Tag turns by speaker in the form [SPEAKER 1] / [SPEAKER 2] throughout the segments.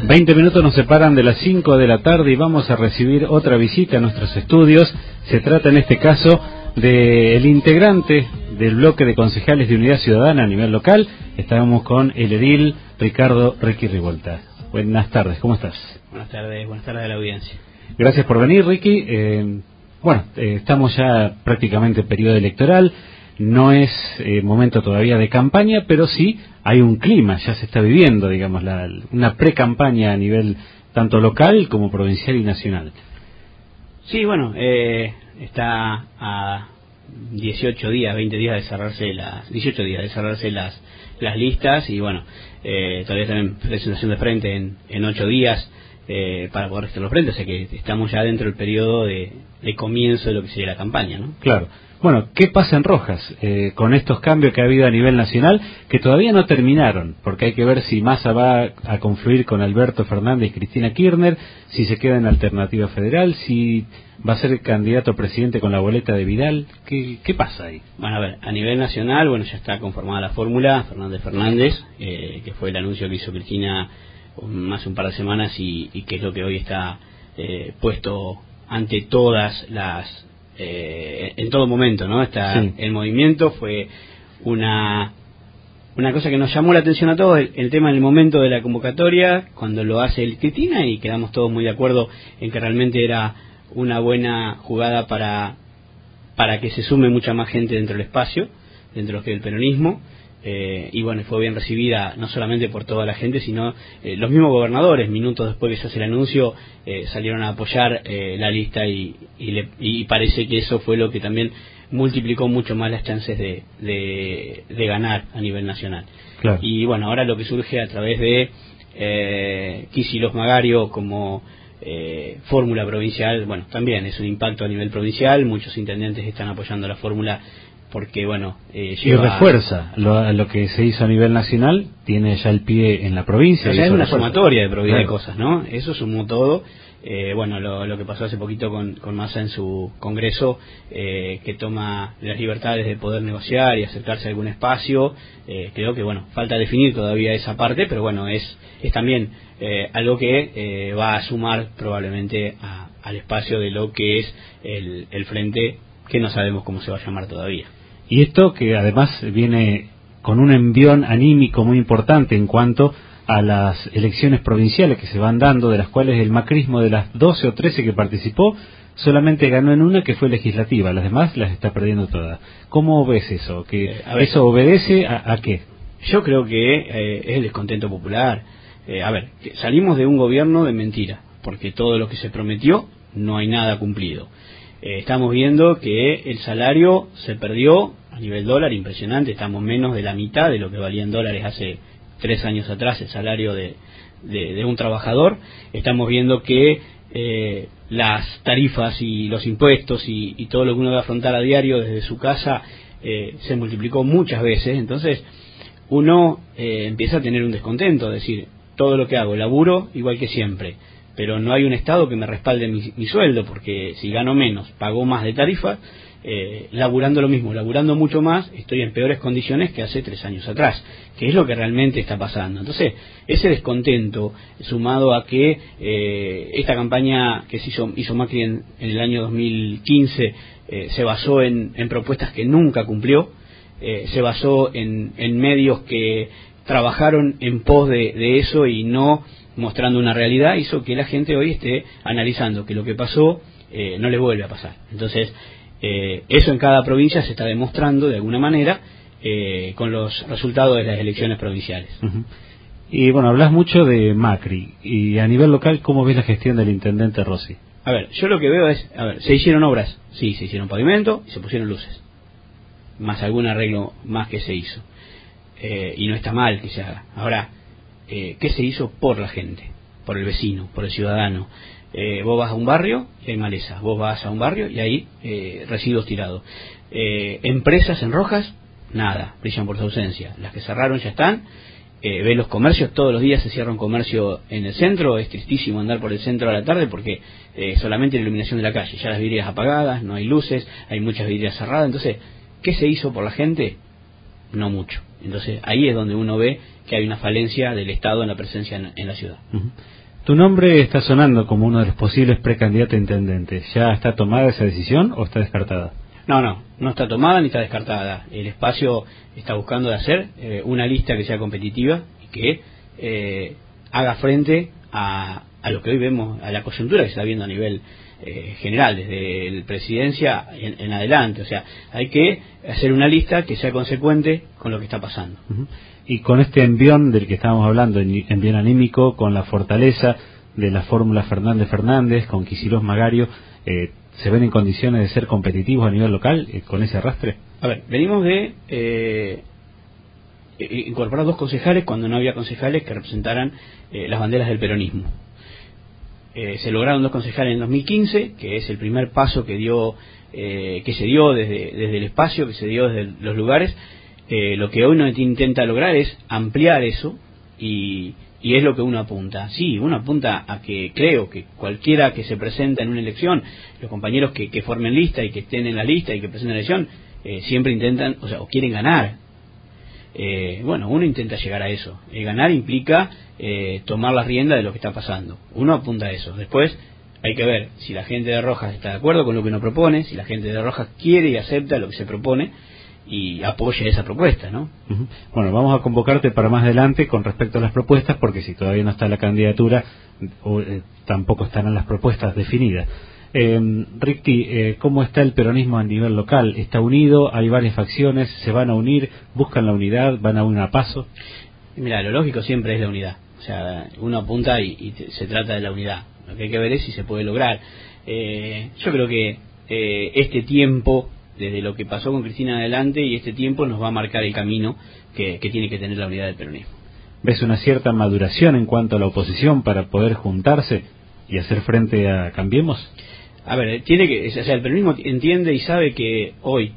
[SPEAKER 1] 20 minutos nos separan de las 5 de la tarde y vamos a recibir otra visita a nuestros estudios. Se trata en este caso del integrante del bloque de concejales de Unidad Ciudadana a nivel local. Estamos con el edil Ricardo Ricky Rivolta. Buenas tardes, ¿cómo estás?
[SPEAKER 2] Buenas tardes a la audiencia.
[SPEAKER 1] Gracias por venir, Ricky. Estamos ya prácticamente en periodo electoral. No es momento todavía de campaña, pero sí hay un clima, ya se está viviendo, digamos, una pre-campaña a nivel tanto local como provincial y nacional.
[SPEAKER 2] Sí, bueno, está a 18 días, 20 días de cerrarse 18 días de cerrarse las listas y bueno, todavía también presentación de frente en 8 días para poder registrar los frentes, o sea que estamos ya dentro del periodo de comienzo de lo que sería la campaña, ¿no?
[SPEAKER 1] Claro. Bueno, ¿qué pasa en Rojas con estos cambios que ha habido a nivel nacional que todavía no terminaron? Porque hay que ver si Massa va a confluir con Alberto Fernández y Cristina Kirchner, si se queda en Alternativa Federal, si va a ser candidato a presidente con la boleta de Vidal. ¿Qué pasa ahí?
[SPEAKER 2] Bueno, a ver, a nivel nacional, bueno, ya está conformada la fórmula Fernández, que fue el anuncio que hizo Cristina hace un par de semanas y que es lo que hoy está puesto ante todas las... en todo momento, ¿no?
[SPEAKER 1] Sí.
[SPEAKER 2] El movimiento fue una cosa que nos llamó la atención a todos, el tema del momento de la convocatoria, cuando lo hace el Cristina, y quedamos todos muy de acuerdo en que realmente era una buena jugada para que se sume mucha más gente dentro del espacio, dentro de lo que es el peronismo. Y bueno, fue bien recibida no solamente por toda la gente, sino los mismos gobernadores, minutos después que se hace el anuncio, salieron a apoyar la lista y parece que eso fue lo que también multiplicó mucho más las chances de ganar a nivel nacional.
[SPEAKER 1] Claro.
[SPEAKER 2] Y bueno, ahora lo que surge a través de Kicillof Magario como fórmula provincial, bueno, también es un impacto a nivel provincial, muchos intendentes están apoyando la fórmula porque bueno,
[SPEAKER 1] y refuerza lo que se hizo a nivel nacional, tiene ya el pie en la provincia.
[SPEAKER 2] Ya es una
[SPEAKER 1] refuerza.
[SPEAKER 2] sumatoria de
[SPEAKER 1] Claro.
[SPEAKER 2] de cosas, ¿no? Eso sumó todo. Bueno, lo que pasó hace poquito con Massa en su congreso, que toma las libertades de poder negociar y acercarse a algún espacio, creo que bueno, falta definir todavía esa parte, pero bueno, es también algo que va a sumar probablemente al espacio de lo que es el frente, que no sabemos cómo se va a llamar todavía.
[SPEAKER 1] Y esto que además viene con un envión anímico muy importante en cuanto a las elecciones provinciales que se van dando, de las cuales el macrismo, de las 12 o 13 que participó, solamente ganó en una, que fue legislativa, las demás las está perdiendo todas. ¿Cómo ves eso? ¿Eso obedece a qué?
[SPEAKER 2] Yo creo que es el descontento popular. Salimos de un gobierno de mentira, porque todo lo que se prometió no hay nada cumplido. Estamos viendo que el salario se perdió a nivel dólar, impresionante, estamos menos de la mitad de lo que valía en dólares hace 3 años atrás el salario de un trabajador. Estamos viendo que las tarifas y los impuestos y todo lo que uno va a afrontar a diario desde su casa se multiplicó muchas veces, entonces uno empieza a tener un descontento, es decir, todo lo que hago, laburo igual que siempre, pero no hay un Estado que me respalde mi sueldo, porque si gano menos, pago más de tarifa, laburando lo mismo, laburando mucho más, estoy en peores condiciones que hace 3 años atrás, que es lo que realmente está pasando. Entonces, ese descontento, sumado a que esta campaña que hizo Macri en el año 2015, se basó en propuestas que nunca cumplió, se basó en medios que trabajaron en pos de eso y no mostrando una realidad, hizo que la gente hoy esté analizando que lo que pasó no le vuelve a pasar. Entonces, eso en cada provincia se está demostrando de alguna manera con los resultados de las elecciones provinciales.
[SPEAKER 1] Uh-huh. Y bueno, hablas mucho de Macri, y a nivel local, ¿cómo ves la gestión del intendente Rossi?
[SPEAKER 2] Yo lo que veo es, se hicieron obras, sí, se hicieron pavimento y se pusieron luces, más algún arreglo más que se hizo, y no está mal que se haga. Ahora, ¿qué se hizo por la gente, por el vecino, por el ciudadano? Vos vas a un barrio y hay maleza, vos vas a un barrio y hay residuos tirados. Empresas en Rojas, nada, brillan por su ausencia. Las que cerraron ya están. Ves los comercios, todos los días se cierra un comercio en el centro. Es tristísimo andar por el centro a la tarde porque solamente la iluminación de la calle, ya las vidrieras apagadas, no hay luces, hay muchas vidrieras cerradas. Entonces, ¿qué se hizo por la gente? No mucho. Entonces ahí es donde uno ve que hay una falencia del Estado en la presencia en la ciudad.
[SPEAKER 1] Tu nombre está sonando como uno de los posibles precandidatos a intendente. ¿Ya está tomada esa decisión o está descartada?
[SPEAKER 2] No está tomada ni está descartada. El espacio está buscando de hacer una lista que sea competitiva y que haga frente a lo que hoy vemos, a la coyuntura que se está viendo a nivel general, desde la presidencia en adelante. O sea, hay que hacer una lista que sea consecuente con lo que está pasando.
[SPEAKER 1] Y con este envión del que estábamos hablando, envión anímico, con la fortaleza de la fórmula Fernández-Fernández, con Kicillof Magario, ¿se ven en condiciones de ser competitivos a nivel local con ese arrastre?
[SPEAKER 2] A ver, venimos de incorporar 2 concejales cuando no había concejales que representaran las banderas del peronismo. Se lograron 2 concejales en 2015, que es el primer paso que se dio desde el espacio, que se dio desde los lugares. Lo que uno intenta lograr es ampliar eso y es lo que uno apunta. Sí, uno apunta a que creo que cualquiera que se presenta en una elección, los compañeros que formen lista y que estén en la lista y que presenten la elección, siempre intentan, o quieren ganar. Bueno, uno intenta llegar a eso. Ganar implica tomar la rienda de lo que está pasando. Uno apunta a eso. Después hay que ver si la gente de Rojas está de acuerdo con lo que uno propone, si la gente de Rojas quiere y acepta lo que se propone y apoya esa propuesta, ¿no?
[SPEAKER 1] Bueno, vamos a convocarte para más adelante con respecto a las propuestas, porque si todavía no está la candidatura, tampoco estarán las propuestas definidas. Ricky, ¿cómo está el peronismo a nivel local? ¿Está unido? ¿Hay varias facciones? ¿Se van a unir? ¿Buscan la unidad? ¿Van a unir a paso?
[SPEAKER 2] Mira, lo lógico siempre es la unidad. O sea, uno apunta y se trata de la unidad. Lo que hay que ver es si se puede lograr. Yo creo que este tiempo, desde lo que pasó con Cristina adelante, y este tiempo nos va a marcar el camino que tiene que tener la unidad del peronismo.
[SPEAKER 1] ¿Ves una cierta maduración en cuanto a la oposición para poder juntarse y hacer frente a Cambiemos?
[SPEAKER 2] A ver, el peronismo entiende y sabe que hoy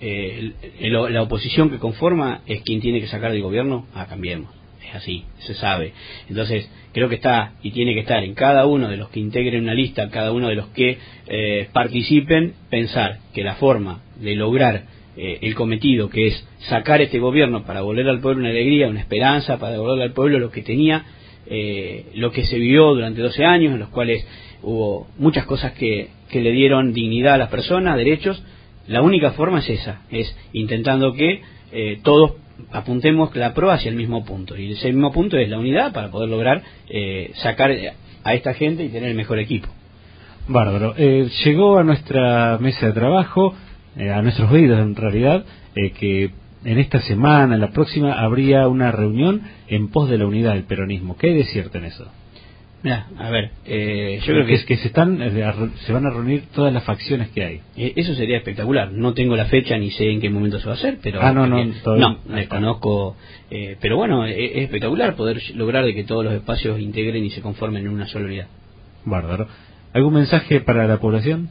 [SPEAKER 2] la oposición que conforma es quien tiene que sacar del gobierno a Cambiemos. Es así, se sabe. Entonces, creo que está y tiene que estar en cada uno de los que integren una lista, cada uno de los que participen, pensar que la forma de lograr el cometido, que es sacar este gobierno para devolver al pueblo una alegría, una esperanza, para devolverle al pueblo lo que tenía, lo que se vivió durante 12 años, en los cuales hubo muchas cosas que le dieron dignidad a las personas, derechos. La única forma es esa, es intentando que todos apuntemos la prueba hacia el mismo punto, y ese mismo punto es la unidad para poder lograr sacar a esta gente y tener el mejor equipo.
[SPEAKER 1] Bárbaro. Llegó a nuestra mesa de trabajo, a nuestros oídos en realidad, que en esta semana, en la próxima, habría una reunión en pos de la unidad del peronismo. ¿Qué hay de cierto en eso?
[SPEAKER 2] Mira, a ver, yo
[SPEAKER 1] creo que se van a reunir todas las facciones que hay.
[SPEAKER 2] Eso sería espectacular. No tengo la fecha ni sé en qué momento se va a hacer, pero no desconozco. Pero bueno, es espectacular poder lograr de que todos los espacios integren y se conformen en una sola unidad.
[SPEAKER 1] Bárbaro. ¿Algún mensaje para la población?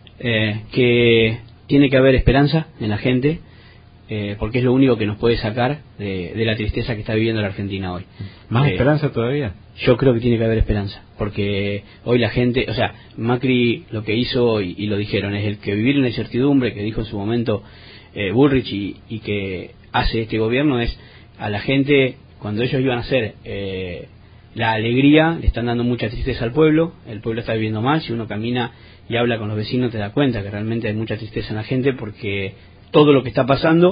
[SPEAKER 2] Que tiene que haber esperanza en la gente, porque es lo único que nos puede sacar de la tristeza que está viviendo la Argentina hoy.
[SPEAKER 1] ¿Más esperanza todavía?
[SPEAKER 2] Yo creo que tiene que haber esperanza, porque hoy la gente, o sea, Macri lo que hizo, y lo dijeron, es el que vivir en la incertidumbre, que dijo en su momento Bullrich, y que hace este gobierno, es a la gente, cuando ellos iban a hacer la alegría, le están dando mucha tristeza al pueblo, el pueblo está viviendo mal. Si uno camina y habla con los vecinos te da cuenta que realmente hay mucha tristeza en la gente, porque todo lo que está pasando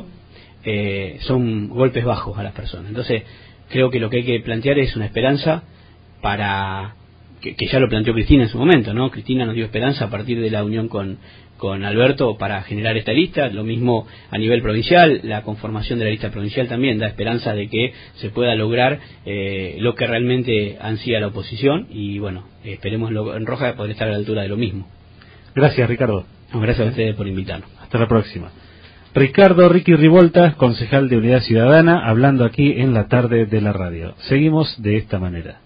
[SPEAKER 2] son golpes bajos a las personas. Entonces creo que lo que hay que plantear es una esperanza para que ya lo planteó Cristina en su momento, ¿no? Cristina nos dio esperanza a partir de la unión con Alberto para generar esta lista. Lo mismo a nivel provincial, la conformación de la lista provincial también da esperanza de que se pueda lograr lo que realmente ansía la oposición, y bueno, esperemos en Rojas poder estar a la altura de lo mismo.
[SPEAKER 1] Gracias, Ricardo.
[SPEAKER 2] Gracias a ustedes por invitarnos.
[SPEAKER 1] Hasta la próxima. Ricky Rivolta, concejal de Unidad Ciudadana, hablando aquí en la tarde de la radio. Seguimos de esta manera.